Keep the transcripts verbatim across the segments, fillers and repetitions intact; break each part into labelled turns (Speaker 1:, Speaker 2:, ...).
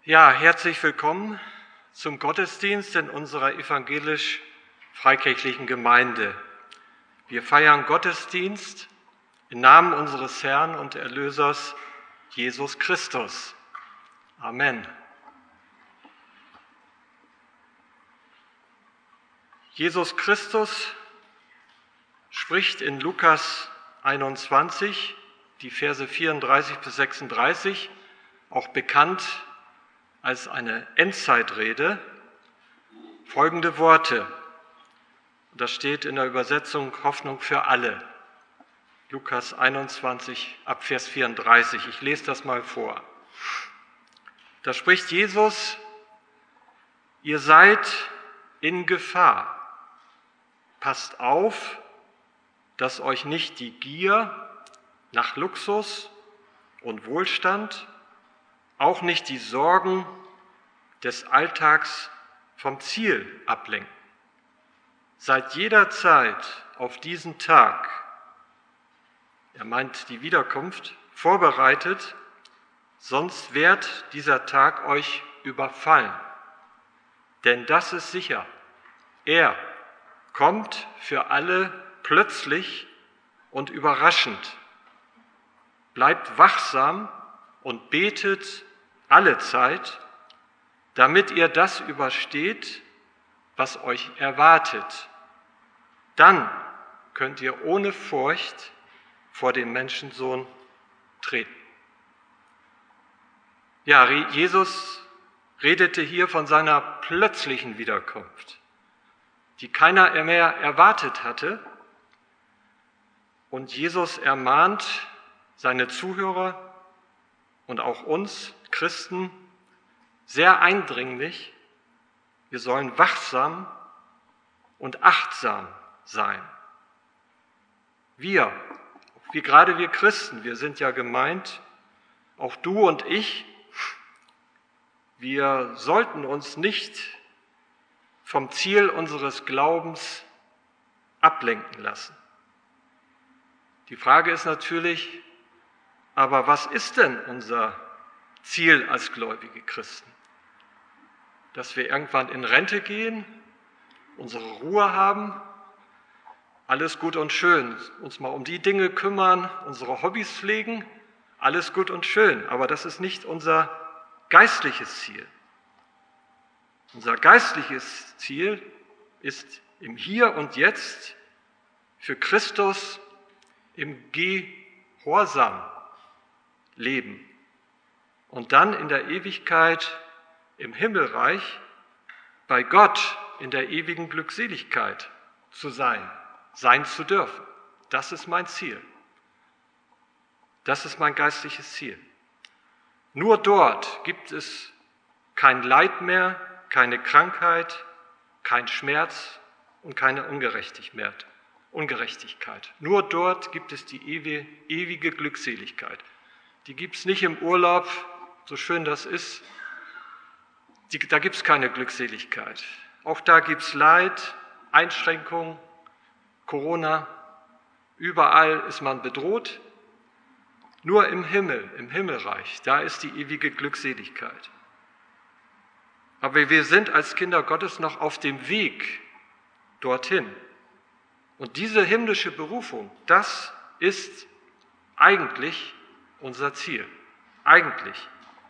Speaker 1: Ja, herzlich willkommen zum Gottesdienst in unserer evangelisch-freikirchlichen Gemeinde. Wir feiern Gottesdienst im Namen unseres Herrn und Erlösers Jesus Christus. Amen. Jesus Christus spricht in Lukas einundzwanzig, die Verse vierunddreißig bis sechsunddreißig, auch bekannt als eine Endzeitrede, folgende Worte. Das steht in der Übersetzung Hoffnung für alle. Lukas einundzwanzig, ab Vers vierunddreißig. Ich lese das mal vor. Da spricht Jesus: Ihr seid in Gefahr. Passt auf, dass euch nicht die Gier nach Luxus und Wohlstand, auch nicht die Sorgen des Alltags vom Ziel ablenken. Seid jederzeit auf diesen Tag, er meint die Wiederkunft, vorbereitet, sonst wird dieser Tag euch überfallen. Denn das ist sicher, er kommt für alle plötzlich und überraschend. Bleibt wachsam und betet alle Zeit, damit ihr das übersteht, was euch erwartet. Dann könnt ihr ohne Furcht vor den Menschensohn treten. Ja, Jesus redete hier von seiner plötzlichen Wiederkunft, die keiner mehr erwartet hatte. Und Jesus ermahnt seine Zuhörer und auch uns Christen sehr eindringlich, wir sollen wachsam und achtsam sein. Wir, wie gerade wir Christen, wir sind ja gemeint, auch du und ich, wir sollten uns nicht vom Ziel unseres Glaubens ablenken lassen. Die Frage ist natürlich, aber was ist denn unser Ziel als gläubige Christen? Dass wir irgendwann in Rente gehen, unsere Ruhe haben, alles gut und schön, uns mal um die Dinge kümmern, unsere Hobbys pflegen, alles gut und schön, aber das ist nicht unser geistliches Ziel. Unser geistliches Ziel ist im Hier und Jetzt für Christus im Gehorsam leben und dann in der Ewigkeit im Himmelreich bei Gott in der ewigen Glückseligkeit zu sein, sein zu dürfen. Das ist mein Ziel. Das ist mein geistliches Ziel. Nur dort gibt es kein Leid mehr, keine Krankheit, kein Schmerz und keine Ungerechtigkeit. Ungerechtigkeit. Nur dort gibt es die ewige, ewige Glückseligkeit. Die gibt es nicht im Urlaub, so schön das ist. Die, da gibt es keine Glückseligkeit. Auch da gibt es Leid, Einschränkungen, Corona. Überall ist man bedroht. Nur im Himmel, im Himmelreich, da ist die ewige Glückseligkeit. Aber wir sind als Kinder Gottes noch auf dem Weg dorthin. Und diese himmlische Berufung, das ist eigentlich unser Ziel. Eigentlich.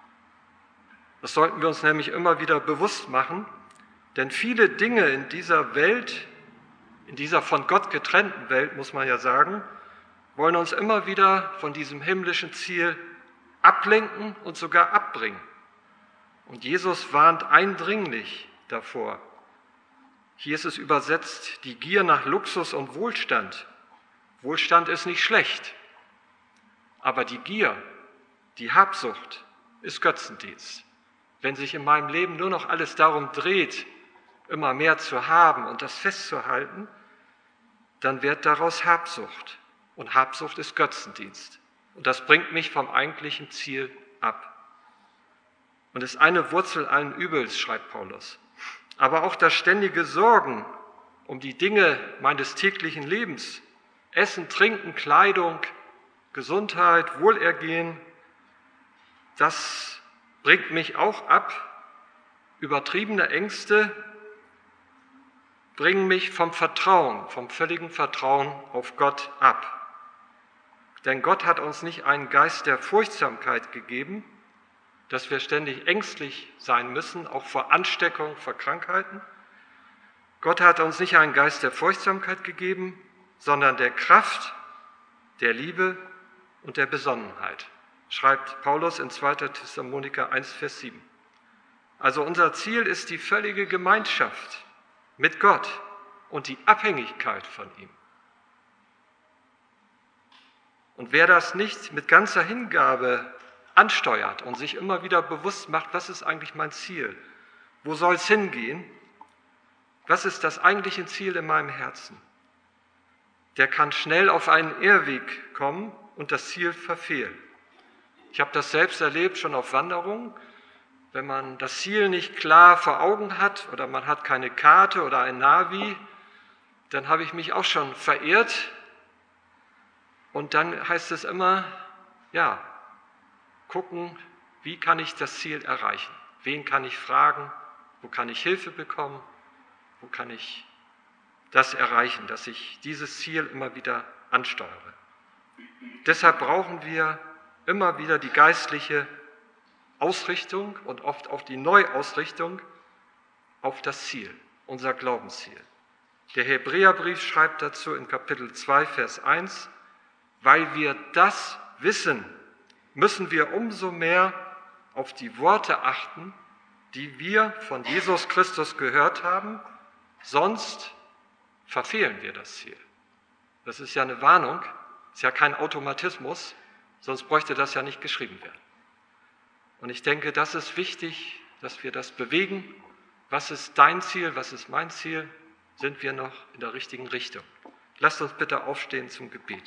Speaker 1: Das sollten wir uns nämlich immer wieder bewusst machen, denn viele Dinge in dieser Welt, in dieser von Gott getrennten Welt, muss man ja sagen, wollen uns immer wieder von diesem himmlischen Ziel ablenken und sogar abbringen. Und Jesus warnt eindringlich davor. Hier ist es übersetzt, die Gier nach Luxus und Wohlstand. Wohlstand ist nicht schlecht, aber die Gier, die Habsucht ist Götzendienst. Wenn sich in meinem Leben nur noch alles darum dreht, immer mehr zu haben und das festzuhalten, dann wird daraus Habsucht. Und Habsucht ist Götzendienst. Und das bringt mich vom eigentlichen Ziel ab. Und ist eine Wurzel allen Übels, schreibt Paulus. Aber auch das ständige Sorgen um die Dinge meines täglichen Lebens, Essen, Trinken, Kleidung, Gesundheit, Wohlergehen, das bringt mich auch ab. Übertriebene Ängste bringen mich vom Vertrauen, vom völligen Vertrauen auf Gott ab. Denn Gott hat uns nicht einen Geist der Furchtsamkeit gegeben, dass wir ständig ängstlich sein müssen, auch vor Ansteckung, vor Krankheiten. Gott hat uns nicht einen Geist der Furchtsamkeit gegeben, sondern der Kraft, der Liebe und der Besonnenheit, schreibt Paulus in zweiter Thessaloniker eins, Vers sieben. Also unser Ziel ist die völlige Gemeinschaft mit Gott und die Abhängigkeit von ihm. Und wer das nicht mit ganzer Hingabe ansteuert und sich immer wieder bewusst macht, was ist eigentlich mein Ziel? Wo soll es hingehen? Was ist das eigentliche Ziel in meinem Herzen? Der kann schnell auf einen Irrweg kommen und das Ziel verfehlen. Ich habe das selbst erlebt, schon auf Wanderungen. Wenn man das Ziel nicht klar vor Augen hat oder man hat keine Karte oder ein Navi, dann habe ich mich auch schon verirrt. Und dann heißt es immer, ja, gucken, wie kann ich das Ziel erreichen? Wen kann ich fragen? Wo kann ich Hilfe bekommen? Wo kann ich das erreichen, dass ich dieses Ziel immer wieder ansteuere? Deshalb brauchen wir immer wieder die geistliche Ausrichtung und oft auch die Neuausrichtung auf das Ziel, unser Glaubensziel. Der Hebräerbrief schreibt dazu in Kapitel zwei, Vers eins, weil wir das wissen, müssen wir umso mehr auf die Worte achten, die wir von Jesus Christus gehört haben, sonst verfehlen wir das Ziel. Das ist ja eine Warnung, ist ja kein Automatismus, sonst bräuchte das ja nicht geschrieben werden. Und ich denke, das ist wichtig, dass wir das bewegen. Was ist dein Ziel, was ist mein Ziel? Sind wir noch in der richtigen Richtung? Lasst uns bitte aufstehen zum Gebet.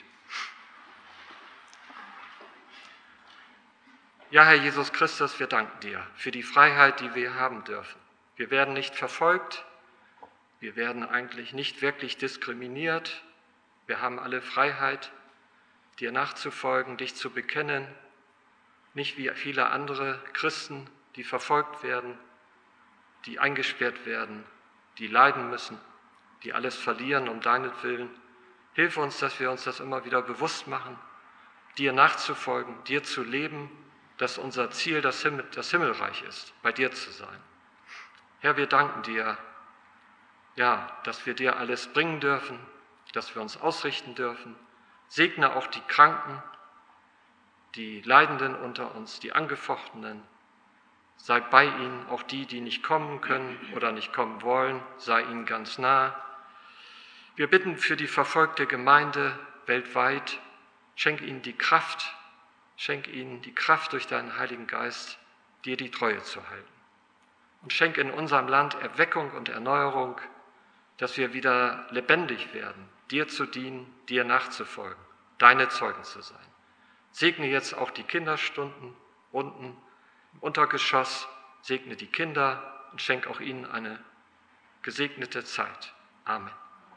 Speaker 1: Ja, Herr Jesus Christus, wir danken dir für die Freiheit, die wir haben dürfen. Wir werden nicht verfolgt, wir werden eigentlich nicht wirklich diskriminiert. Wir haben alle Freiheit, dir nachzufolgen, dich zu bekennen. Nicht wie viele andere Christen, die verfolgt werden, die eingesperrt werden, die leiden müssen, die alles verlieren um deinetwillen. Hilf uns, dass wir uns das immer wieder bewusst machen, dir nachzufolgen, dir zu leben, dass unser Ziel das, Himmel, das Himmelreich ist, bei dir zu sein. Herr, wir danken dir, ja, dass wir dir alles bringen dürfen, dass wir uns ausrichten dürfen. Segne auch die Kranken, die Leidenden unter uns, die Angefochtenen. Sei bei ihnen, auch die, die nicht kommen können oder nicht kommen wollen, sei ihnen ganz nah. Wir bitten für die verfolgte Gemeinde weltweit, schenk ihnen die Kraft, schenk ihnen die Kraft durch deinen Heiligen Geist, dir die Treue zu halten. Und schenk in unserem Land Erweckung und Erneuerung, dass wir wieder lebendig werden, dir zu dienen, dir nachzufolgen, deine Zeugen zu sein. Segne jetzt auch die Kinderstunden unten im Untergeschoss, segne die Kinder und schenk auch ihnen eine gesegnete Zeit. Amen.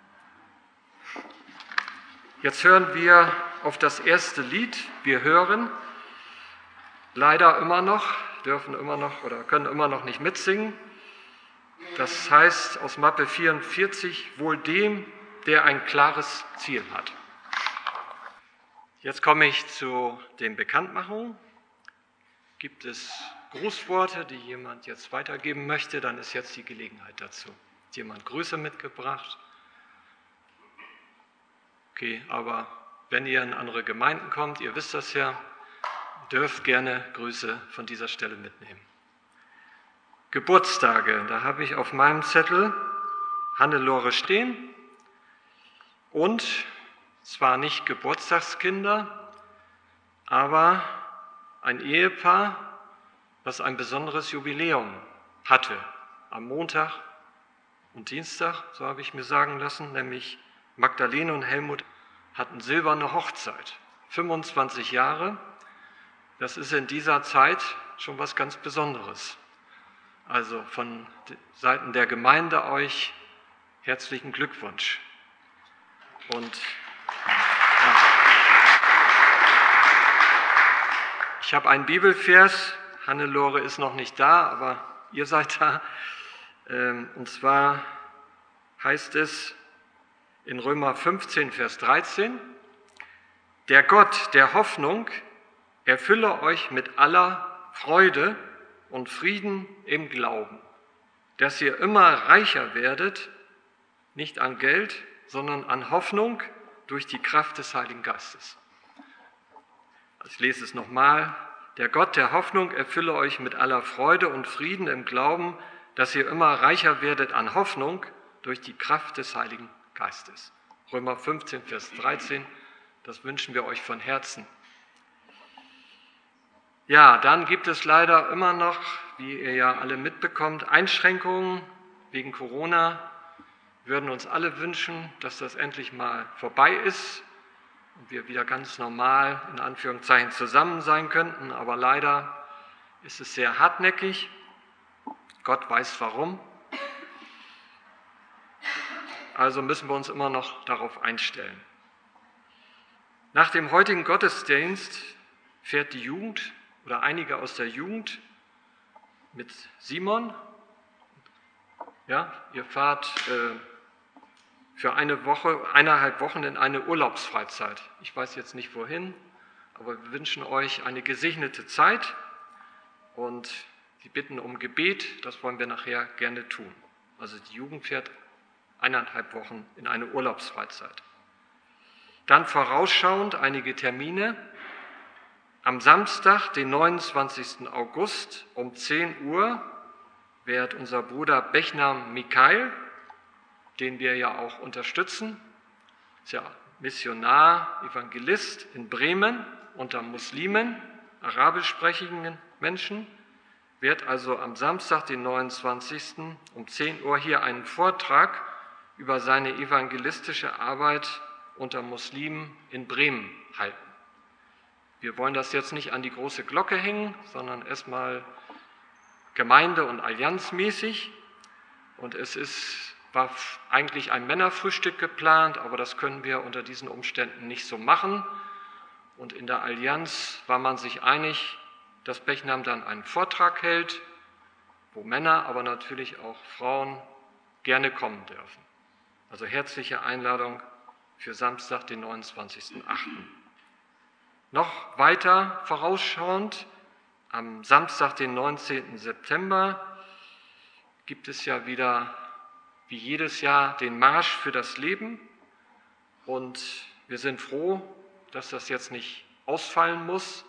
Speaker 1: Jetzt hören wir auf das erste Lied. Wir hören leider immer noch, dürfen immer noch oder können immer noch nicht mitsingen. Das heißt aus Mappe vierundvierzig, wohl dem, der ein klares Ziel hat. Jetzt komme ich zu den Bekanntmachungen. Gibt es Grußworte, die jemand jetzt weitergeben möchte, dann ist jetzt die Gelegenheit dazu. Hat jemand Grüße mitgebracht? Okay, aber wenn ihr in andere Gemeinden kommt, ihr wisst das ja, dürft gerne Grüße von dieser Stelle mitnehmen. Geburtstage, da habe ich auf meinem Zettel Hannelore stehen und zwar nicht Geburtstagskinder, aber ein Ehepaar, was ein besonderes Jubiläum hatte, am Montag und Dienstag, so habe ich mir sagen lassen, nämlich Magdalene und Helmut hatten silberne Hochzeit, fünfundzwanzig Jahre. Das ist in dieser Zeit schon was ganz Besonderes. Also von Seiten der Gemeinde euch herzlichen Glückwunsch. Und ja, ich habe einen Bibelvers, Hannelore ist noch nicht da, aber ihr seid da. Und zwar heißt es in Römer fünfzehn, Vers dreizehn, der Gott der Hoffnung erfülle euch mit aller Freude und Frieden im Glauben, dass ihr immer reicher werdet, nicht an Geld, sondern an Hoffnung durch die Kraft des Heiligen Geistes. Ich lese es nochmal. Der Gott der Hoffnung erfülle euch mit aller Freude und Frieden im Glauben, dass ihr immer reicher werdet an Hoffnung durch die Kraft des Heiligen Geistes. Römer fünfzehn, Vers dreizehn, das wünschen wir euch von Herzen. Ja, dann gibt es leider immer noch, wie ihr ja alle mitbekommt, Einschränkungen wegen Corona. Wir würden uns alle wünschen, dass das endlich mal vorbei ist und wir wieder ganz normal, in Anführungszeichen, zusammen sein könnten. Aber leider ist es sehr hartnäckig. Gott weiß warum. Also müssen wir uns immer noch darauf einstellen. Nach dem heutigen Gottesdienst fährt die Jugend oder einige aus der Jugend mit Simon. Ja, ihr fahrt äh, für eine Woche, eineinhalb Wochen in eine Urlaubsfreizeit. Ich weiß jetzt nicht wohin, aber wir wünschen euch eine gesegnete Zeit und Sie bitten um Gebet, das wollen wir nachher gerne tun. Also die Jugend fährt eineinhalb Wochen in eine Urlaubsfreizeit. Dann vorausschauend einige Termine. Am Samstag, den neunundzwanzigsten August um zehn Uhr wird unser Bruder Bechnam Mikhail, den wir ja auch unterstützen, ist ja Missionar, Evangelist in Bremen unter Muslimen, arabischsprachigen Menschen, wird also am Samstag, den neunundzwanzigsten um zehn Uhr hier einen Vortrag über seine evangelistische Arbeit unter Muslimen in Bremen halten. Wir wollen das jetzt nicht an die große Glocke hängen, sondern erstmal gemeinde- und allianzmäßig. Und es ist, war eigentlich ein Männerfrühstück geplant, aber das können wir unter diesen Umständen nicht so machen. Und in der Allianz war man sich einig, dass Bechnam dann einen Vortrag hält, wo Männer, aber natürlich auch Frauen gerne kommen dürfen. Also herzliche Einladung für Samstag, den neunundzwanzigsten achten Noch weiter vorausschauend, am Samstag, den neunzehnten September, gibt es ja wieder, wie jedes Jahr, den Marsch für das Leben. Und wir sind froh, dass das jetzt nicht ausfallen muss.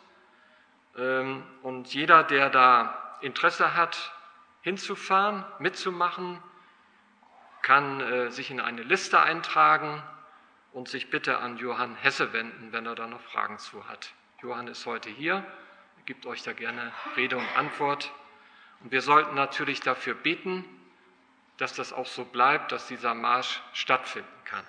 Speaker 1: Und jeder, der da Interesse hat, hinzufahren, mitzumachen, kann äh, sich in eine Liste eintragen und sich bitte an Johann Hesse wenden, wenn er da noch Fragen zu hat. Johann ist heute hier, er gibt euch da gerne Rede und Antwort. Und wir sollten natürlich dafür beten, dass das auch so bleibt, dass dieser Marsch stattfinden kann.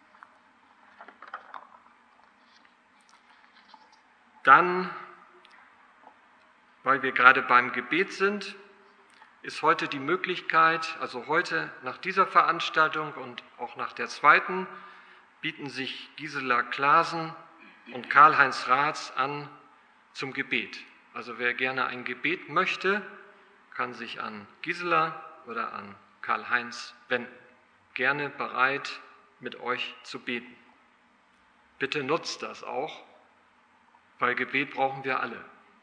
Speaker 1: Dann, weil wir gerade beim Gebet sind, ist heute die Möglichkeit, also heute nach dieser Veranstaltung und auch nach der zweiten, bieten sich Gisela Klaasen und Karl-Heinz Raths an zum Gebet. Also wer gerne ein Gebet möchte, kann sich an Gisela oder an Karl-Heinz wenden. Gerne bereit, mit euch zu beten. Bitte nutzt das auch, weil Gebet brauchen wir alle.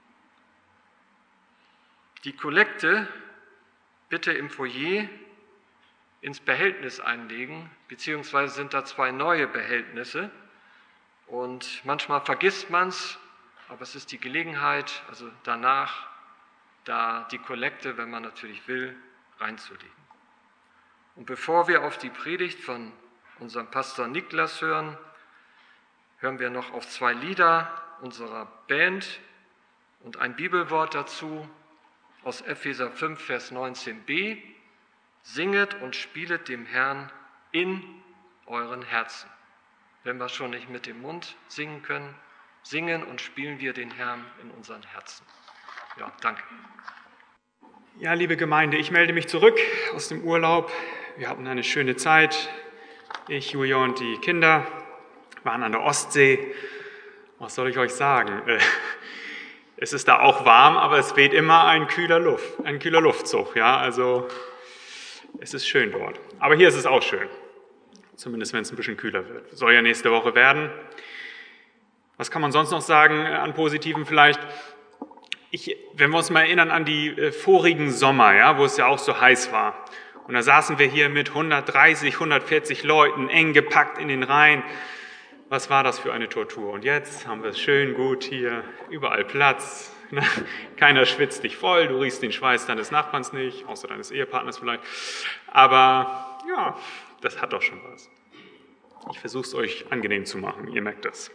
Speaker 1: Die Kollekte bitte im Foyer ins Behältnis einlegen, beziehungsweise sind da zwei neue Behältnisse und manchmal vergisst man es, aber es ist die Gelegenheit, also danach da die Kollekte, wenn man natürlich will, reinzulegen. Und bevor wir auf die Predigt von unserem Pastor Niklas hören, hören wir noch auf zwei Lieder unserer Band und ein Bibelwort dazu aus Epheser fünf, Vers neunzehn b. Singet und spielet dem Herrn in euren Herzen. Wenn wir schon nicht mit dem Mund singen können, singen und spielen wir den Herrn in unseren Herzen. Ja, danke.
Speaker 2: Ja, liebe Gemeinde, ich melde mich zurück aus dem Urlaub. Wir hatten eine schöne Zeit. Ich, Julia und die Kinder waren an der Ostsee. Was soll ich euch sagen? Es ist da auch warm, aber es weht immer ein kühler Luft, ein kühler Luftzug. Ja, also es ist schön dort. Aber hier ist es auch schön, zumindest wenn es ein bisschen kühler wird. Soll ja nächste Woche werden. Was kann man sonst noch sagen an Positiven vielleicht? Ich, wenn wir uns mal erinnern an die äh, vorigen Sommer, ja, wo es ja auch so heiß war. Und da saßen wir hier mit hundertdreißig, hundertvierzig Leuten, eng gepackt in den Reihen. Was war das für eine Tortur? Und jetzt haben wir es schön gut hier, überall Platz. Keiner schwitzt dich voll, du riechst den Schweiß deines Nachbarns nicht, außer deines Ehepartners vielleicht. Aber ja, das hat doch schon was. Ich versuche es euch angenehm zu machen, ihr merkt das.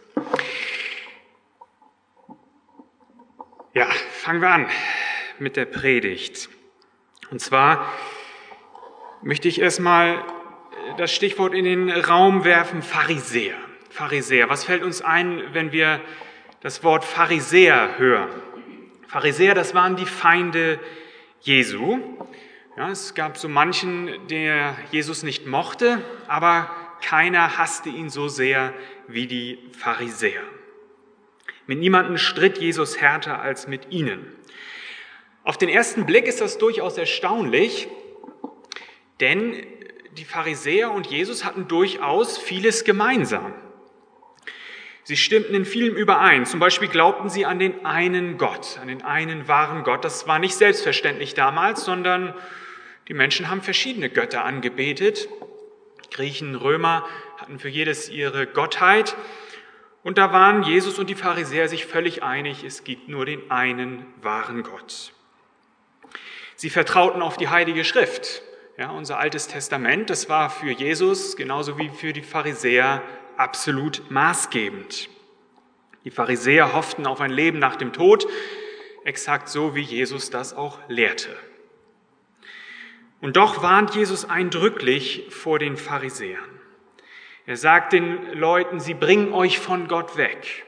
Speaker 2: Ja, fangen wir an mit der Predigt. Und zwar möchte ich erstmal das Stichwort in den Raum werfen, Pharisäer. Pharisäer. Was fällt uns ein, wenn wir das Wort Pharisäer hören? Pharisäer, das waren die Feinde Jesu. Ja, es gab so manchen, der Jesus nicht mochte, aber keiner hasste ihn so sehr wie die Pharisäer. Mit niemandem stritt Jesus härter als mit ihnen. Auf den ersten Blick ist das durchaus erstaunlich, denn die Pharisäer und Jesus hatten durchaus vieles gemeinsam. Sie stimmten in vielem überein. Zum Beispiel glaubten sie an den einen Gott, an den einen wahren Gott. Das war nicht selbstverständlich damals, sondern die Menschen haben verschiedene Götter angebetet. Griechen, Römer hatten für jedes ihre Gottheit. Und da waren Jesus und die Pharisäer sich völlig einig, es gibt nur den einen wahren Gott. Sie vertrauten auf die Heilige Schrift. Ja, unser Altes Testament, das war für Jesus genauso wie für die Pharisäer absolut maßgebend. Die Pharisäer hofften auf ein Leben nach dem Tod, exakt so, wie Jesus das auch lehrte. Und doch warnt Jesus eindrücklich vor den Pharisäern. Er sagt den Leuten, sie bringen euch von Gott weg.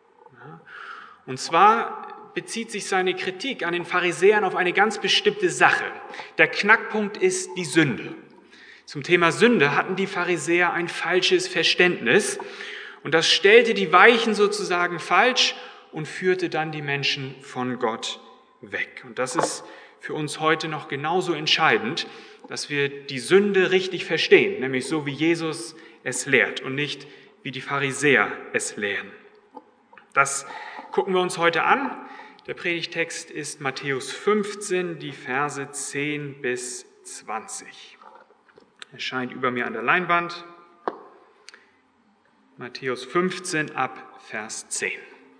Speaker 2: Und zwar bezieht sich seine Kritik an den Pharisäern auf eine ganz bestimmte Sache. Der Knackpunkt ist die Sünde. Zum Thema Sünde hatten die Pharisäer ein falsches Verständnis und das stellte die Weichen sozusagen falsch und führte dann die Menschen von Gott weg. Und das ist für uns heute noch genauso entscheidend, dass wir die Sünde richtig verstehen, nämlich so wie Jesus es lehrt und nicht wie die Pharisäer es lehren. Das gucken wir uns heute an. Der Predigtext ist Matthäus fünfzehn, die Verse zehn bis zwanzig. Erscheint über mir an der Leinwand. Matthäus fünfzehn ab Vers zehn.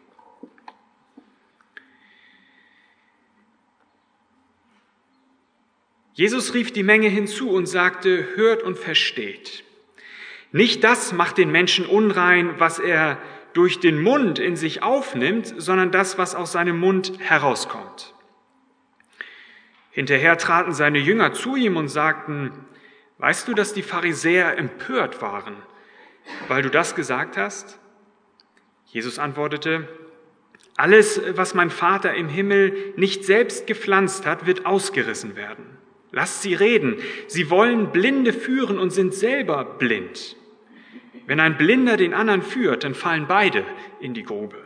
Speaker 2: Jesus rief die Menge hinzu und sagte, hört und versteht. Nicht das macht den Menschen unrein, was er durch den Mund in sich aufnimmt, sondern das, was aus seinem Mund herauskommt. Hinterher traten seine Jünger zu ihm und sagten, weißt du, dass die Pharisäer empört waren, weil du das gesagt hast? Jesus antwortete, alles, was mein Vater im Himmel nicht selbst gepflanzt hat, wird ausgerissen werden. Lasst sie reden. Sie wollen Blinde führen und sind selber blind. Wenn ein Blinder den anderen führt, dann fallen beide in die Grube.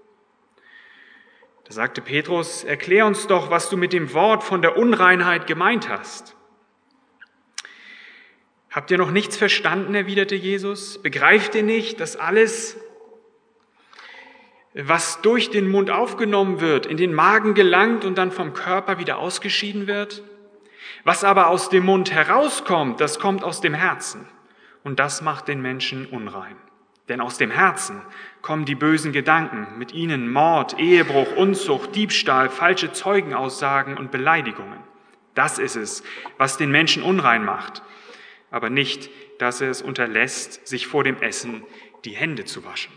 Speaker 2: Da sagte Petrus, erklär uns doch, was du mit dem Wort von der Unreinheit gemeint hast. Habt ihr noch nichts verstanden, erwiderte Jesus? Begreift ihr nicht, dass alles, was durch den Mund aufgenommen wird, in den Magen gelangt und dann vom Körper wieder ausgeschieden wird? Was aber aus dem Mund herauskommt, das kommt aus dem Herzen. Und das macht den Menschen unrein. Denn aus dem Herzen kommen die bösen Gedanken, mit ihnen Mord, Ehebruch, Unzucht, Diebstahl, falsche Zeugenaussagen und Beleidigungen. Das ist es, was den Menschen unrein macht. Aber nicht, dass er es unterlässt, sich vor dem Essen die Hände zu waschen.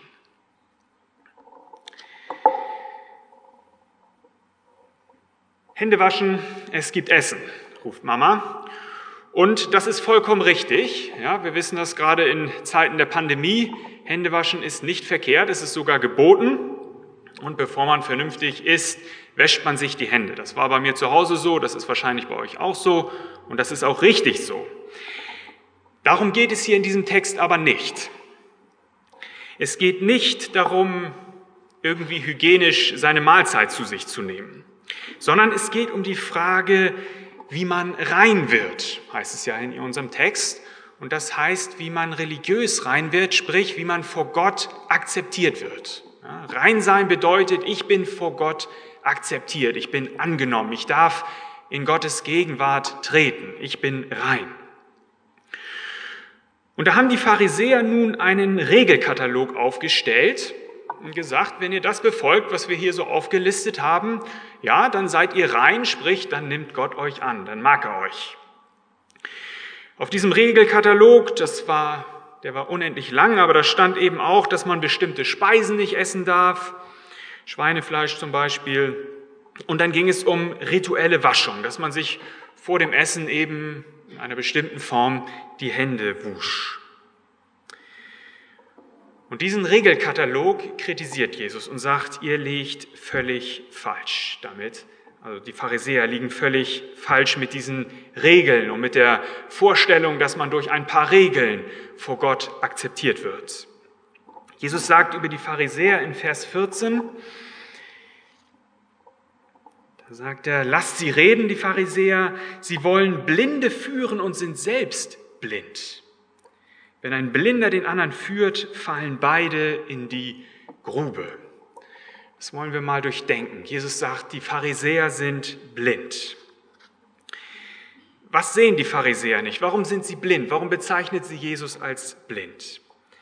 Speaker 2: Hände waschen, es gibt Essen, ruft Mama. Und das ist vollkommen richtig. Ja, wir wissen das gerade in Zeiten der Pandemie. Händewaschen ist nicht verkehrt, es ist sogar geboten. Und bevor man vernünftig isst, wäscht man sich die Hände. Das war bei mir zu Hause so, das ist wahrscheinlich bei euch auch so. Und das ist auch richtig so. Darum geht es hier in diesem Text aber nicht. Es geht nicht darum, irgendwie hygienisch seine Mahlzeit zu sich zu nehmen, sondern es geht um die Frage, wie man rein wird, heißt es ja in unserem Text. Und das heißt, wie man religiös rein wird, sprich, wie man vor Gott akzeptiert wird. Ja, rein sein bedeutet, ich bin vor Gott akzeptiert, ich bin angenommen, ich darf in Gottes Gegenwart treten, ich bin rein. Und da haben die Pharisäer nun einen Regelkatalog aufgestellt und gesagt, wenn ihr das befolgt, was wir hier so aufgelistet haben, ja, dann seid ihr rein, sprich, dann nimmt Gott euch an, dann mag er euch. Auf diesem Regelkatalog, das war, der war unendlich lang, aber da stand eben auch, dass man bestimmte Speisen nicht essen darf, Schweinefleisch zum Beispiel. Und dann ging es um rituelle Waschung, dass man sich vor dem Essen eben in einer bestimmten Form die Hände wusch. Und diesen Regelkatalog kritisiert Jesus und sagt, ihr liegt völlig falsch damit. Also die Pharisäer liegen völlig falsch mit diesen Regeln und mit der Vorstellung, dass man durch ein paar Regeln vor Gott akzeptiert wird. Jesus sagt über die Pharisäer in Vers vierzehn, da sagt er, lasst sie reden, die Pharisäer, sie wollen Blinde führen und sind selbst blind. Wenn ein Blinder den anderen führt, fallen beide in die Grube. Das wollen wir mal durchdenken. Jesus sagt, die Pharisäer sind blind. Was sehen die Pharisäer nicht? Warum sind sie blind? Warum bezeichnet sie Jesus als blind?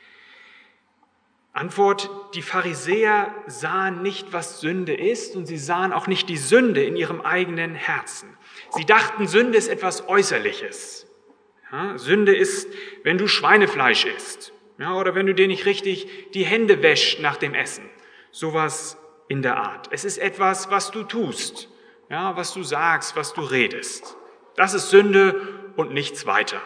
Speaker 2: Antwort, die Pharisäer sahen nicht, was Sünde ist, und sie sahen auch nicht die Sünde in ihrem eigenen Herzen. Sie dachten, Sünde ist etwas Äußerliches. Ja, Sünde ist, wenn du Schweinefleisch isst, ja, oder wenn du dir nicht richtig die Hände wäschst nach dem Essen. Sowas in der Art. Es ist etwas, was du tust, ja, was du sagst, was du redest. Das ist Sünde und nichts weiter.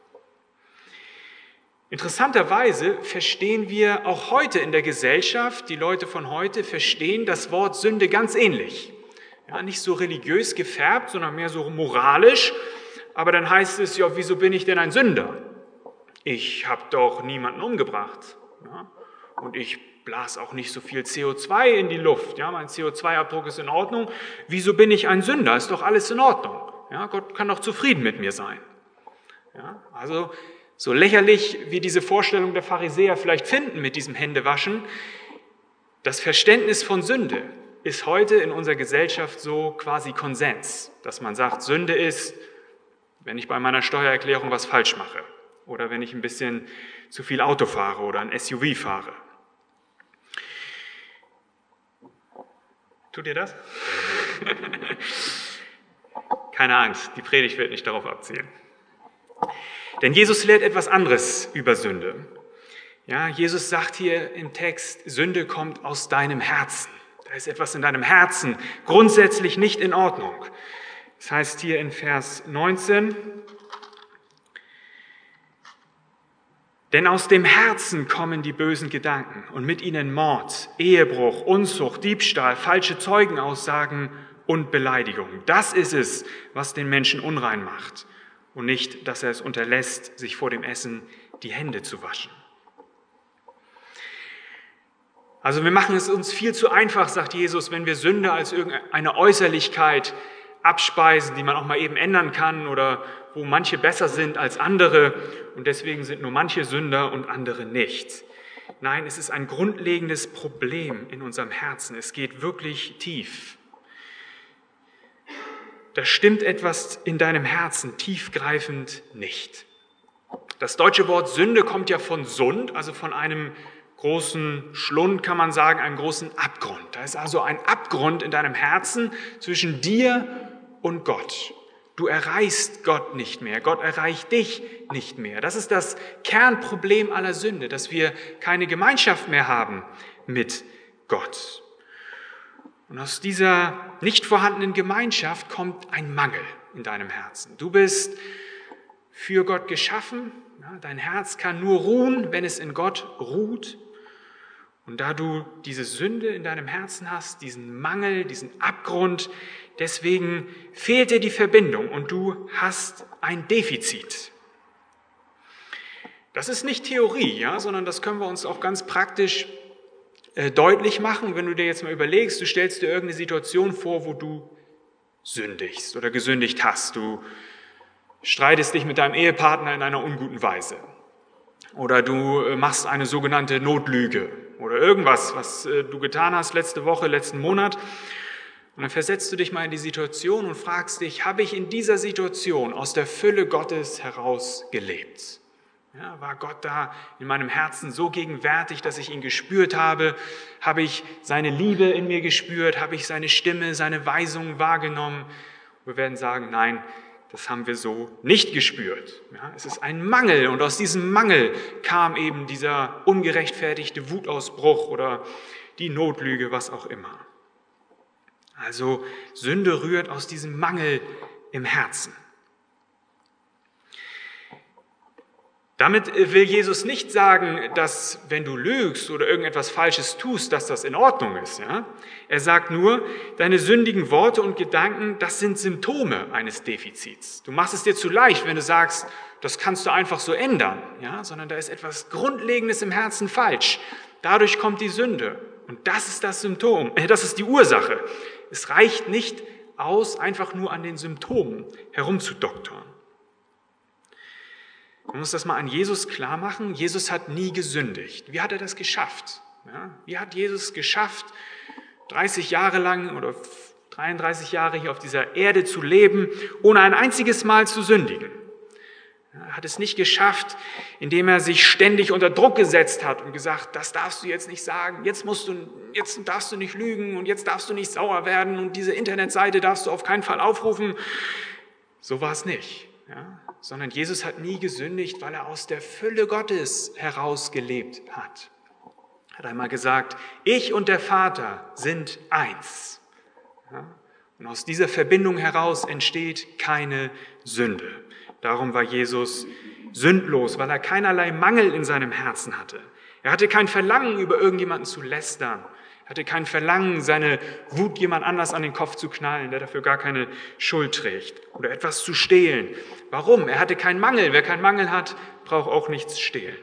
Speaker 2: Interessanterweise verstehen wir auch heute in der Gesellschaft, die Leute von heute verstehen das Wort Sünde ganz ähnlich. Ja, nicht so religiös gefärbt, sondern mehr so moralisch. Aber dann heißt es, ja, wieso bin ich denn ein Sünder? Ich habe doch niemanden umgebracht. Ja, und ich blas auch nicht so viel C O zwei in die Luft. Ja, mein C O zwei Abdruck ist in Ordnung. Wieso bin ich ein Sünder? Ist doch alles in Ordnung. Ja, Gott kann doch zufrieden mit mir sein. Ja, also so lächerlich wie diese Vorstellung der Pharisäer vielleicht finden mit diesem Händewaschen, das Verständnis von Sünde ist heute in unserer Gesellschaft so quasi Konsens, dass man sagt, Sünde ist, wenn ich bei meiner Steuererklärung was falsch mache oder wenn ich ein bisschen zu viel Auto fahre oder ein S U V fahre. Tut ihr das? Keine Angst, die Predigt wird nicht darauf abzielen. Denn Jesus lehrt etwas anderes über Sünde. Ja, Jesus sagt hier im Text, Sünde kommt aus deinem Herzen. Da ist etwas in deinem Herzen grundsätzlich nicht in Ordnung. Das heißt hier in Vers neunzehn, denn aus dem Herzen kommen die bösen Gedanken und mit ihnen Mord, Ehebruch, Unzucht, Diebstahl, falsche Zeugenaussagen und Beleidigung. Das ist es, was den Menschen unrein macht und nicht, dass er es unterlässt, sich vor dem Essen die Hände zu waschen. Also wir machen es uns viel zu einfach, sagt Jesus, wenn wir Sünde als irgendeine Äußerlichkeit abspeisen, die man auch mal eben ändern kann oder wo manche besser sind als andere und deswegen sind nur manche Sünder und andere nicht. Nein, es ist ein grundlegendes Problem in unserem Herzen. Es geht wirklich tief. Da stimmt etwas in deinem Herzen tiefgreifend nicht. Das deutsche Wort Sünde kommt ja von Sund, also von einem großen Schlund, kann man sagen, einem großen Abgrund. Da ist also ein Abgrund in deinem Herzen zwischen dir und Gott. Du erreichst Gott nicht mehr, Gott erreicht dich nicht mehr. Das ist das Kernproblem aller Sünde, dass wir keine Gemeinschaft mehr haben mit Gott. Und aus dieser nicht vorhandenen Gemeinschaft kommt ein Mangel in deinem Herzen. Du bist für Gott geschaffen, ja, dein Herz kann nur ruhen, wenn es in Gott ruht. Und da du diese Sünde in deinem Herzen hast, diesen Mangel, diesen Abgrund, deswegen fehlt dir die Verbindung und du hast ein Defizit. Das ist nicht Theorie, ja, sondern das können wir uns auch ganz praktisch äh, deutlich machen. Wenn du dir jetzt mal überlegst, du stellst dir irgendeine Situation vor, wo du sündigst oder gesündigt hast. Du streitest dich mit deinem Ehepartner in einer unguten Weise. Oder du äh, machst eine sogenannte Notlüge oder irgendwas, was äh, du getan hast letzte Woche, letzten Monat. Und dann versetzt du dich mal in die Situation und fragst dich, habe ich in dieser Situation aus der Fülle Gottes heraus gelebt? Ja, war Gott da in meinem Herzen so gegenwärtig, dass ich ihn gespürt habe? Habe ich seine Liebe in mir gespürt? Habe ich seine Stimme, seine Weisungen wahrgenommen? Wir werden sagen, nein, das haben wir so nicht gespürt. Ja, es ist ein Mangel und aus diesem Mangel kam eben dieser ungerechtfertigte Wutausbruch oder die Notlüge, was auch immer. Also Sünde rührt aus diesem Mangel im Herzen. Damit will Jesus nicht sagen, dass wenn du lügst oder irgendetwas Falsches tust, dass das in Ordnung ist. Ja? Er sagt nur, deine sündigen Worte und Gedanken, das sind Symptome eines Defizits. Du machst es dir zu leicht, wenn du sagst, das kannst du einfach so ändern, ja? Sondern da ist etwas Grundlegendes im Herzen falsch. Dadurch kommt die Sünde und das ist das Symptom, äh, das ist die Ursache. Es reicht nicht aus, einfach nur an den Symptomen herumzudoktern. Man muss das mal an Jesus klar machen. Jesus hat nie gesündigt. Wie hat er das geschafft? Ja, wie hat Jesus geschafft, dreißig Jahre lang oder dreiunddreißig Jahre hier auf dieser Erde zu leben, ohne ein einziges Mal zu sündigen? Er hat es nicht geschafft, indem er sich ständig unter Druck gesetzt hat und gesagt, das darfst du jetzt nicht sagen, jetzt musst du, jetzt darfst du nicht lügen und jetzt darfst du nicht sauer werden und diese Internetseite darfst du auf keinen Fall aufrufen. So war es nicht. Ja? Sondern Jesus hat nie gesündigt, weil er aus der Fülle Gottes heraus gelebt hat. Er hat einmal gesagt, ich und der Vater sind eins. Ja? Und aus dieser Verbindung heraus entsteht keine Sünde. Darum war Jesus sündlos, weil er keinerlei Mangel in seinem Herzen hatte. Er hatte kein Verlangen, über irgendjemanden zu lästern. Er hatte kein Verlangen, seine Wut jemand anders an den Kopf zu knallen, der dafür gar keine Schuld trägt. Oder etwas zu stehlen. Warum? Er hatte keinen Mangel. Wer keinen Mangel hat, braucht auch nichts stehlen.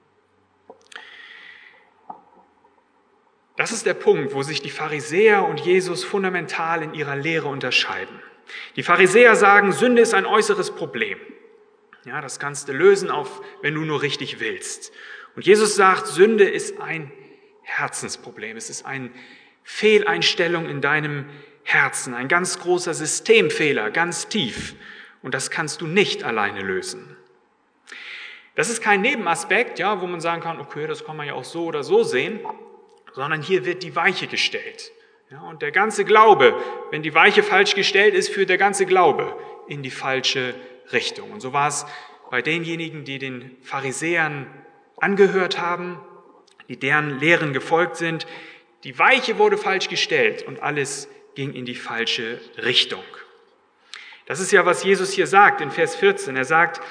Speaker 2: Das ist der Punkt, wo sich die Pharisäer und Jesus fundamental in ihrer Lehre unterscheiden. Die Pharisäer sagen, Sünde ist ein äußeres Problem. Ja, das kannst du lösen, auf, wenn du nur richtig willst. Und Jesus sagt, Sünde ist ein Herzensproblem. Es ist eine Fehleinstellung in deinem Herzen, ein ganz großer Systemfehler, ganz tief. Und das kannst du nicht alleine lösen. Das ist kein Nebenaspekt, ja, wo man sagen kann, okay, das kann man ja auch so oder so sehen, sondern hier wird die Weiche gestellt. Ja, und der ganze Glaube, wenn die Weiche falsch gestellt ist, führt der ganze Glaube in die falsche Richtung. Und so war es bei denjenigen, die den Pharisäern angehört haben, die deren Lehren gefolgt sind. Die Weiche wurde falsch gestellt und alles ging in die falsche Richtung. Das ist ja, was Jesus hier sagt in Vers vierzehn. Er sagt,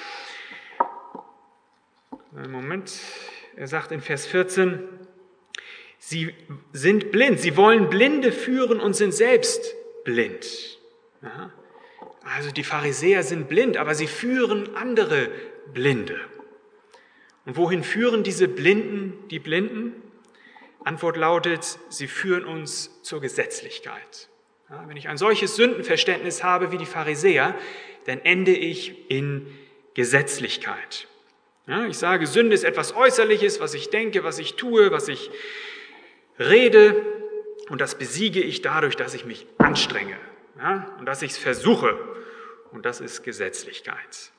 Speaker 2: Moment, er sagt in Vers vierzehn, sie sind blind, sie wollen Blinde führen und sind selbst blind. Ja? Also die Pharisäer sind blind, aber sie führen andere Blinde. Und wohin führen diese Blinden die Blinden? Antwort lautet, sie führen uns zur Gesetzlichkeit. Ja, wenn ich ein solches Sündenverständnis habe wie die Pharisäer, dann ende ich in Gesetzlichkeit. Ja, ich sage, Sünde ist etwas Äußerliches, was ich denke, was ich tue, was ich rede, und das besiege ich dadurch, dass ich mich anstrenge, ja, und dass ich es versuche, und das ist Gesetzlichkeit.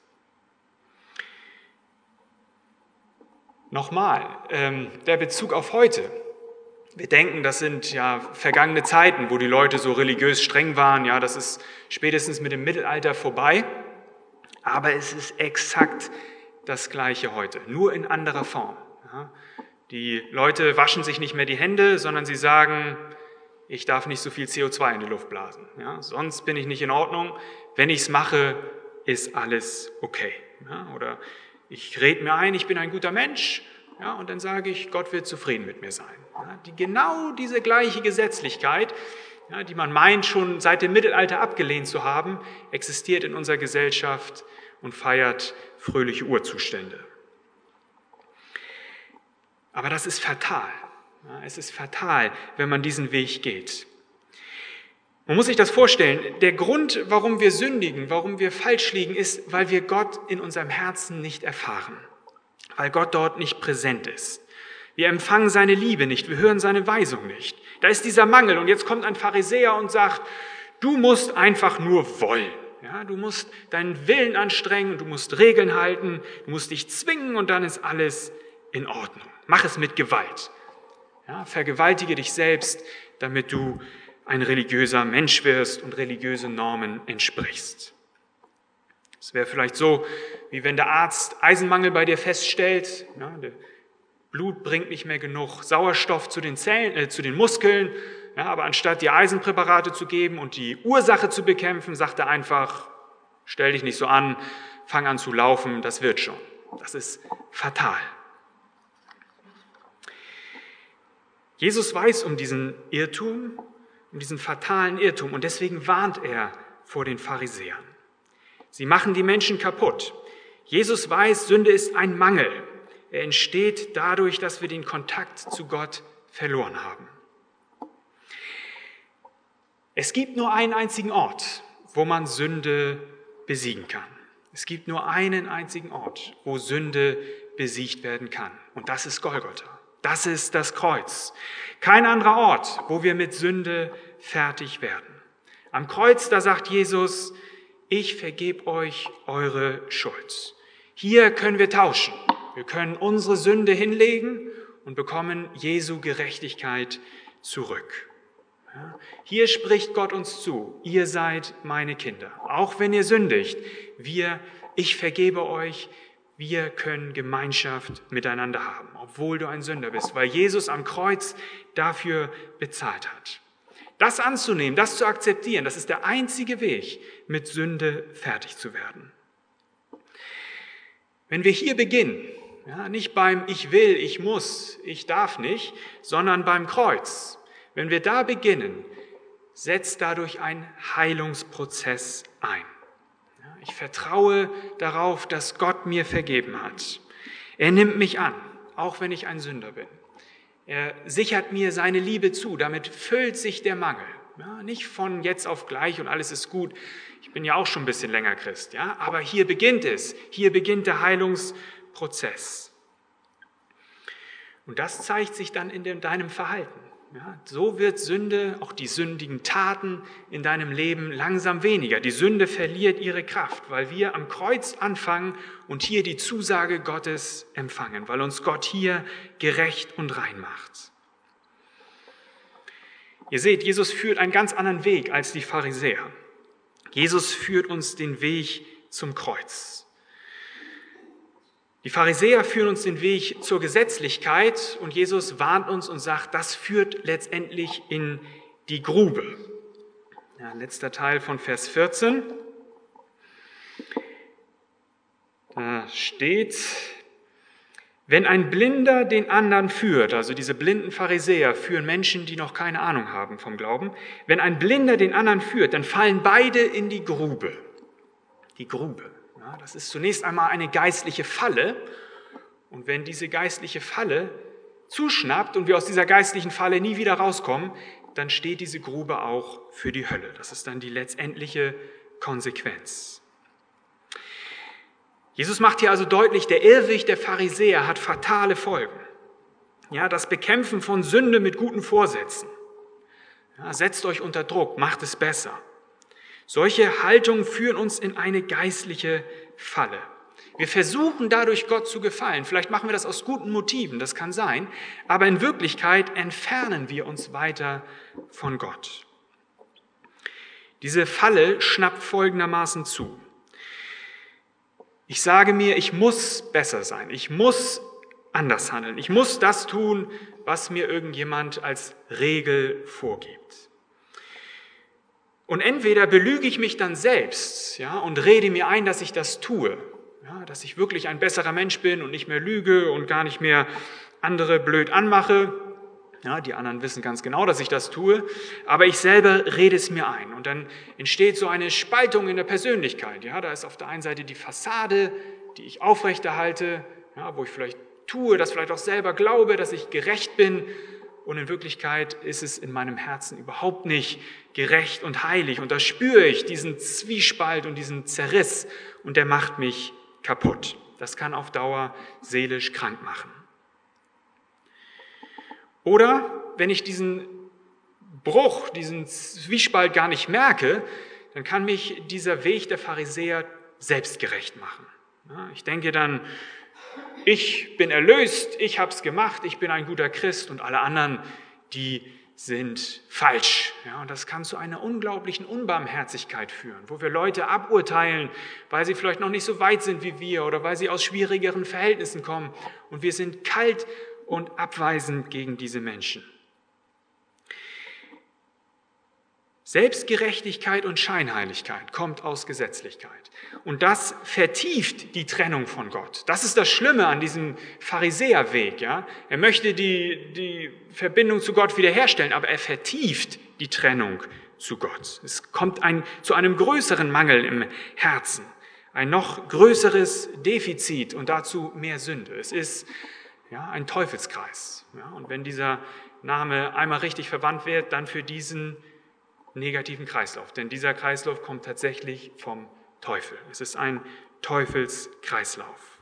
Speaker 2: Nochmal, ähm, der Bezug auf heute. Wir denken, das sind ja vergangene Zeiten, wo die Leute so religiös streng waren. Ja, das ist spätestens mit dem Mittelalter vorbei. Aber es ist exakt das Gleiche heute, nur in anderer Form. Ja, die Leute waschen sich nicht mehr die Hände, sondern sie sagen, ich darf nicht so viel C O zwei in die Luft blasen. Ja, sonst bin ich nicht in Ordnung. Wenn ich es mache, ist alles okay. Ja, oder ich rede mir ein, ich bin ein guter Mensch, ja, und dann sage ich, Gott wird zufrieden mit mir sein. Ja, die, genau diese gleiche Gesetzlichkeit, ja, die man meint, schon seit dem Mittelalter abgelehnt zu haben, existiert in unserer Gesellschaft und feiert fröhliche Urzustände. Aber das ist fatal. Ja, es ist fatal, wenn man diesen Weg geht. Man muss sich das vorstellen, der Grund, warum wir sündigen, warum wir falsch liegen, ist, weil wir Gott in unserem Herzen nicht erfahren, weil Gott dort nicht präsent ist. Wir empfangen seine Liebe nicht, wir hören seine Weisung nicht. Da ist dieser Mangel und jetzt kommt ein Pharisäer und sagt, du musst einfach nur wollen. Ja, du musst deinen Willen anstrengen, du musst Regeln halten, du musst dich zwingen und dann ist alles in Ordnung. Mach es mit Gewalt. Ja, vergewaltige dich selbst, damit du ein religiöser Mensch wirst und religiöse Normen entsprichst. Es wäre vielleicht so, wie wenn der Arzt Eisenmangel bei dir feststellt, ja, der Blut bringt nicht mehr genug Sauerstoff zu den Zellen, äh, zu den Muskeln, ja, aber anstatt dir Eisenpräparate zu geben und die Ursache zu bekämpfen, sagt er einfach, stell dich nicht so an, fang an zu laufen, das wird schon. Das ist fatal. Jesus weiß um diesen Irrtum, um diesen fatalen Irrtum und deswegen warnt er vor den Pharisäern. Sie machen die Menschen kaputt. Jesus weiß, Sünde ist ein Mangel. Er entsteht dadurch, dass wir den Kontakt zu Gott verloren haben. Es gibt nur einen einzigen Ort, wo man Sünde besiegen kann. Es gibt nur einen einzigen Ort, wo Sünde besiegt werden kann. Und das ist Golgotha. Das ist das Kreuz. Kein anderer Ort, wo wir mit Sünde fertig werden. Am Kreuz, da sagt Jesus, ich vergebe euch eure Schuld. Hier können wir tauschen. Wir können unsere Sünde hinlegen und bekommen Jesu Gerechtigkeit zurück. Ja, hier spricht Gott uns zu, ihr seid meine Kinder. Auch wenn ihr sündigt, wir, ich vergebe euch, wir können Gemeinschaft miteinander haben, obwohl du ein Sünder bist, weil Jesus am Kreuz dafür bezahlt hat. Das anzunehmen, das zu akzeptieren, das ist der einzige Weg, mit Sünde fertig zu werden. Wenn wir hier beginnen, ja, nicht beim Ich will, ich muss, ich darf nicht, sondern beim Kreuz, wenn wir da beginnen, setzt dadurch ein Heilungsprozess ein. Ja, ich vertraue darauf, dass Gott mir vergeben hat. Er nimmt mich an, auch wenn ich ein Sünder bin. Er sichert mir seine Liebe zu, damit füllt sich der Mangel. Ja, nicht von jetzt auf gleich und alles ist gut. Ich bin ja auch schon ein bisschen länger Christ, ja, aber hier beginnt es. Hier beginnt der Heilungsprozess. Und das zeigt sich dann in dem, deinem Verhalten. Ja, so wird Sünde, auch die sündigen Taten in deinem Leben langsam weniger. Die Sünde verliert ihre Kraft, weil wir am Kreuz anfangen und hier die Zusage Gottes empfangen, weil uns Gott hier gerecht und rein macht. Ihr seht, Jesus führt einen ganz anderen Weg als die Pharisäer. Jesus führt uns den Weg zum Kreuz. Die Pharisäer führen uns den Weg zur Gesetzlichkeit und Jesus warnt uns und sagt, das führt letztendlich in die Grube. Ja, letzter Teil von Vers vierzehn. Da steht, wenn ein Blinder den anderen führt, also diese blinden Pharisäer führen Menschen, die noch keine Ahnung haben vom Glauben, wenn ein Blinder den anderen führt, dann fallen beide in die Grube. Die Grube. Ja, das ist zunächst einmal eine geistliche Falle. Und wenn diese geistliche Falle zuschnappt und wir aus dieser geistlichen Falle nie wieder rauskommen, dann steht diese Grube auch für die Hölle. Das ist dann die letztendliche Konsequenz. Jesus macht hier also deutlich, der Irrweg der Pharisäer hat fatale Folgen. Ja, das Bekämpfen von Sünde mit guten Vorsätzen. Ja, setzt euch unter Druck, macht es besser. Solche Haltungen führen uns in eine geistliche Falle. Wir versuchen dadurch Gott zu gefallen. Vielleicht machen wir das aus guten Motiven, das kann sein. Aber in Wirklichkeit entfernen wir uns weiter von Gott. Diese Falle schnappt folgendermaßen zu. Ich sage mir, ich muss besser sein. Ich muss anders handeln. Ich muss das tun, was mir irgendjemand als Regel vorgibt. Und entweder belüge ich mich dann selbst, ja, und rede mir ein, dass ich das tue, ja, dass ich wirklich ein besserer Mensch bin und nicht mehr lüge und gar nicht mehr andere blöd anmache. Ja, die anderen wissen ganz genau, dass ich das tue, aber ich selber rede es mir ein. Und dann entsteht so eine Spaltung in der Persönlichkeit. Ja, da ist auf der einen Seite die Fassade, die ich aufrechterhalte, ja, wo ich vielleicht tue, das vielleicht auch selber glaube, dass ich gerecht bin. und in Wirklichkeit ist es in meinem Herzen überhaupt nicht gerecht und heilig. Und da spüre ich diesen Zwiespalt und diesen Zerriss und der macht mich kaputt. Das kann auf Dauer seelisch krank machen. Oder wenn ich diesen Bruch, diesen Zwiespalt gar nicht merke, dann kann mich dieser Weg der Pharisäer selbstgerecht machen. Ich denke dann, ich bin erlöst, ich habe es gemacht, ich bin ein guter Christ und alle anderen, die sind falsch. Ja, und das kann zu einer unglaublichen Unbarmherzigkeit führen, wo wir Leute aburteilen, weil sie vielleicht noch nicht so weit sind wie wir oder weil sie aus schwierigeren Verhältnissen kommen. Und wir sind kalt und abweisend gegen diese Menschen. Selbstgerechtigkeit und Scheinheiligkeit kommt aus Gesetzlichkeit. Und das vertieft die Trennung von Gott. Das ist das Schlimme an diesem Pharisäerweg. Ja? Er möchte die, die Verbindung zu Gott wiederherstellen, aber er vertieft die Trennung zu Gott. Es kommt ein, zu einem größeren Mangel im Herzen, ein noch größeres Defizit und dazu mehr Sünde. Es ist ja, ein Teufelskreis. Ja? Und wenn dieser Name einmal richtig verwandt wird, dann für diesen negativen Kreislauf, denn dieser Kreislauf kommt tatsächlich vom Teufel. Es ist ein Teufelskreislauf.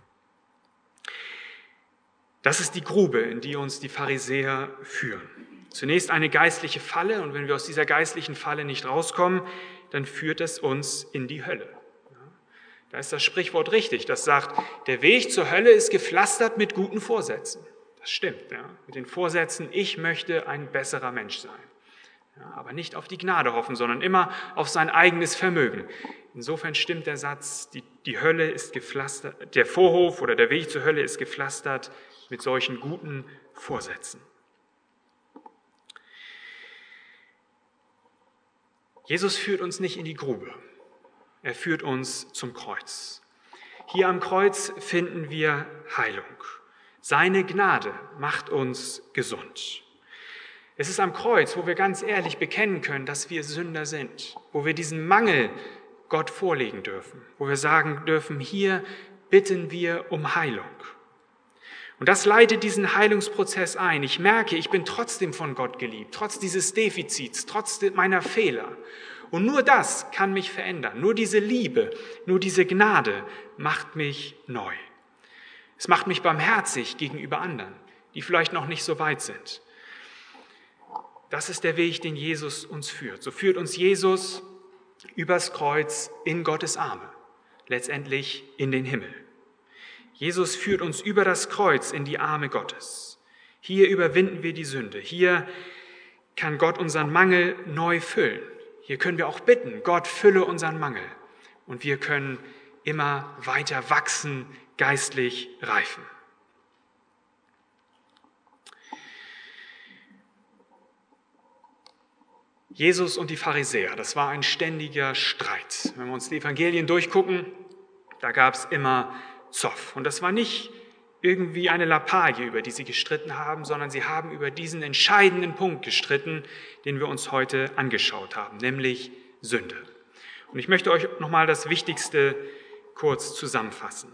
Speaker 2: Das ist die Grube, in die uns die Pharisäer führen. Zunächst eine geistliche Falle und wenn wir aus dieser geistlichen Falle nicht rauskommen, dann führt es uns in die Hölle. Da ist das Sprichwort richtig, das sagt, der Weg zur Hölle ist gepflastert mit guten Vorsätzen. Das stimmt, ja? Mit den Vorsätzen, ich möchte ein besserer Mensch sein. Ja, aber nicht auf die Gnade hoffen, sondern immer auf sein eigenes Vermögen. Insofern stimmt der Satz, die, die Hölle ist gepflastert, der Vorhof oder der Weg zur Hölle ist gepflastert mit solchen guten Vorsätzen. Jesus führt uns nicht in die Grube, er führt uns zum Kreuz. Hier am Kreuz finden wir Heilung. Seine Gnade macht uns gesund. Es ist am Kreuz, wo wir ganz ehrlich bekennen können, dass wir Sünder sind, wo wir diesen Mangel Gott vorlegen dürfen, wo wir sagen dürfen, hier bitten wir um Heilung. Und das leitet diesen Heilungsprozess ein. Ich merke, ich bin trotzdem von Gott geliebt, trotz dieses Defizits, trotz meiner Fehler. Und nur das kann mich verändern. Nur diese Liebe, nur diese Gnade macht mich neu. Es macht mich barmherzig gegenüber anderen, die vielleicht noch nicht so weit sind. Das ist der Weg, den Jesus uns führt. So führt uns Jesus übers Kreuz in Gottes Arme, letztendlich in den Himmel. Jesus führt uns über das Kreuz in die Arme Gottes. Hier überwinden wir die Sünde. Hier kann Gott unseren Mangel neu füllen. Hier können wir auch bitten, Gott fülle unseren Mangel. Und wir können immer weiter wachsen, geistlich reifen. Jesus und die Pharisäer, das war ein ständiger Streit. Wenn wir uns die Evangelien durchgucken, da gab es immer Zoff. Und das war nicht irgendwie eine Lappalie, über die sie gestritten haben, sondern sie haben über diesen entscheidenden Punkt gestritten, den wir uns heute angeschaut haben, nämlich Sünde. Und ich möchte euch nochmal das Wichtigste kurz zusammenfassen.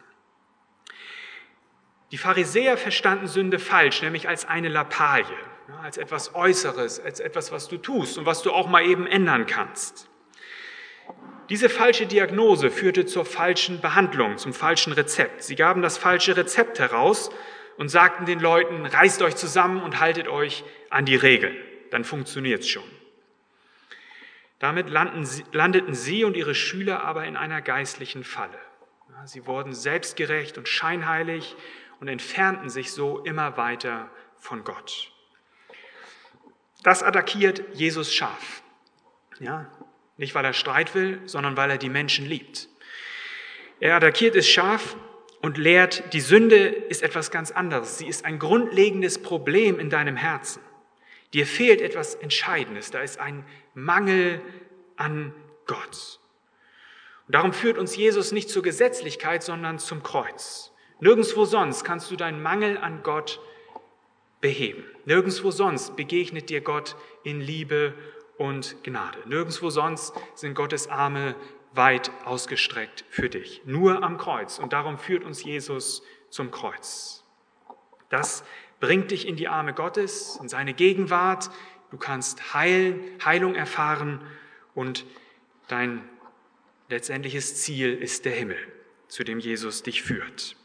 Speaker 2: Die Pharisäer verstanden Sünde falsch, nämlich als eine Lappalie, als etwas Äußeres, als etwas, was du tust und was du auch mal eben ändern kannst. Diese falsche Diagnose führte zur falschen Behandlung, zum falschen Rezept. Sie gaben das falsche Rezept heraus und sagten den Leuten, reißt euch zusammen und haltet euch an die Regeln, dann funktioniert's schon. Damit landeten sie und ihre Schüler aber in einer geistlichen Falle. Sie wurden selbstgerecht und scheinheilig und entfernten sich so immer weiter von Gott. Das attackiert Jesus scharf. Ja, nicht, weil er Streit will, sondern weil er die Menschen liebt. Er attackiert es scharf und lehrt, die Sünde ist etwas ganz anderes. Sie ist ein grundlegendes Problem in deinem Herzen. Dir fehlt etwas Entscheidendes. Da ist ein Mangel an Gott. Und darum führt uns Jesus nicht zur Gesetzlichkeit, sondern zum Kreuz. Nirgendwo sonst kannst du deinen Mangel an Gott beheben. Nirgendwo sonst begegnet dir Gott in Liebe und Gnade. Nirgendwo sonst sind Gottes Arme weit ausgestreckt für dich. Nur am Kreuz. Und darum führt uns Jesus zum Kreuz. Das bringt dich in die Arme Gottes, in seine Gegenwart. Du kannst Heil, Heilung erfahren und dein letztendliches Ziel ist der Himmel, zu dem Jesus dich führt.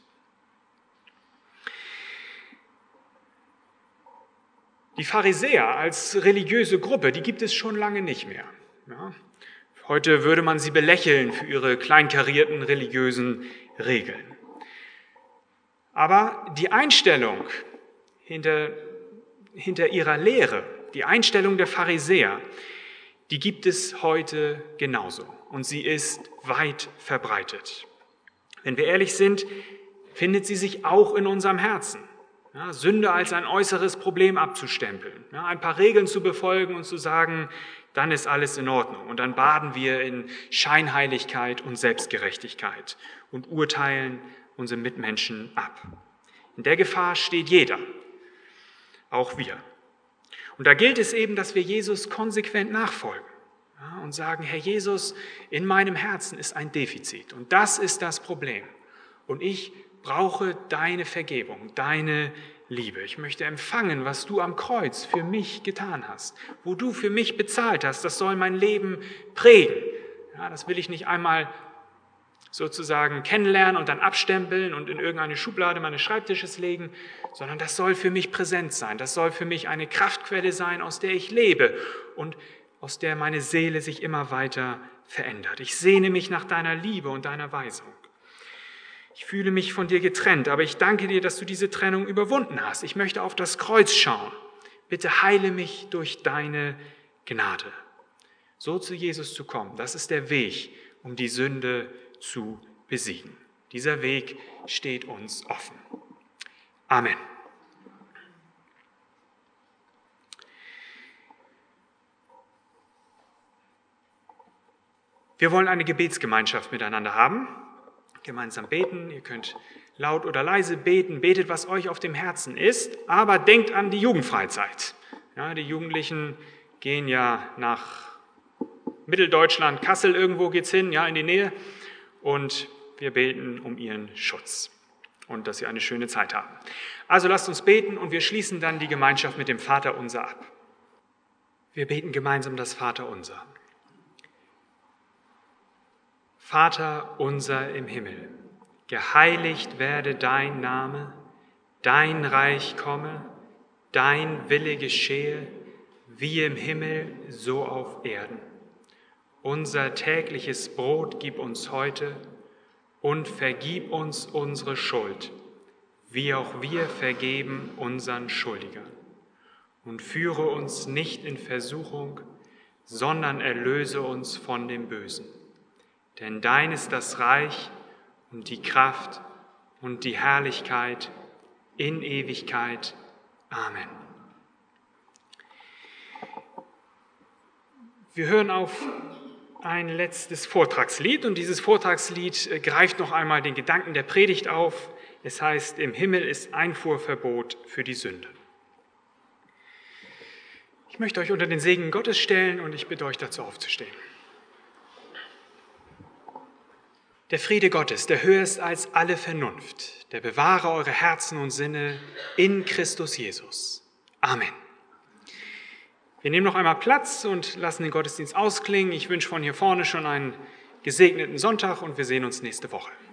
Speaker 2: Die Pharisäer als religiöse Gruppe, die gibt es schon lange nicht mehr. Ja, heute würde man sie belächeln für ihre kleinkarierten religiösen Regeln. Aber die Einstellung hinter, hinter ihrer Lehre, die Einstellung der Pharisäer, die gibt es heute genauso und sie ist weit verbreitet. Wenn wir ehrlich sind, findet sie sich auch in unserem Herzen. Ja, Sünde als ein äußeres Problem abzustempeln, ja, ein paar Regeln zu befolgen und zu sagen, dann ist alles in Ordnung. Und dann baden wir in Scheinheiligkeit und Selbstgerechtigkeit und urteilen unsere Mitmenschen ab. In der Gefahr steht jeder, auch wir. Und da gilt es eben, dass wir Jesus konsequent nachfolgen, ja, und sagen, Herr Jesus, in meinem Herzen ist ein Defizit und das ist das Problem. Und ich brauche deine Vergebung, deine Liebe. Ich möchte empfangen, was du am Kreuz für mich getan hast, wo du für mich bezahlt hast. Das soll mein Leben prägen. Ja, das will ich nicht einmal sozusagen kennenlernen und dann abstempeln und in irgendeine Schublade meines Schreibtisches legen, sondern das soll für mich präsent sein. Das soll für mich eine Kraftquelle sein, aus der ich lebe und aus der meine Seele sich immer weiter verändert. Ich sehne mich nach deiner Liebe und deiner Weisung. Ich fühle mich von dir getrennt, aber ich danke dir, dass du diese Trennung überwunden hast. Ich möchte auf das Kreuz schauen. Bitte heile mich durch deine Gnade. So zu Jesus zu kommen, das ist der Weg, um die Sünde zu besiegen. Dieser Weg steht uns offen. Amen. Wir wollen eine Gebetsgemeinschaft miteinander haben. Gemeinsam beten, ihr könnt laut oder leise beten, betet, was euch auf dem Herzen ist, aber denkt an die Jugendfreizeit. Ja, die Jugendlichen gehen ja nach Mitteldeutschland, Kassel irgendwo geht's hin, ja, in die Nähe, und wir beten um ihren Schutz und dass sie eine schöne Zeit haben. Also lasst uns beten und wir schließen dann die Gemeinschaft mit dem Vaterunser ab. Wir beten gemeinsam das Vaterunser. Vater unser im Himmel, geheiligt werde dein Name, dein Reich komme, dein Wille geschehe, wie im Himmel, so auf Erden. Unser tägliches Brot gib uns heute und vergib uns unsere Schuld, wie auch wir vergeben unseren Schuldigern. Und führe uns nicht in Versuchung, sondern erlöse uns von dem Bösen. Denn dein ist das Reich und die Kraft und die Herrlichkeit in Ewigkeit. Amen. Wir hören auf ein letztes Vortragslied und dieses Vortragslied greift noch einmal den Gedanken der Predigt auf. Es heißt, im Himmel ist Einfuhrverbot für die Sünde. Ich möchte euch unter den Segen Gottes stellen und ich bitte euch dazu aufzustehen. Der Friede Gottes, der höher ist als alle Vernunft, der bewahre eure Herzen und Sinne in Christus Jesus. Amen. Wir nehmen noch einmal Platz und lassen den Gottesdienst ausklingen. Ich wünsche von hier vorne schon einen gesegneten Sonntag und wir sehen uns nächste Woche.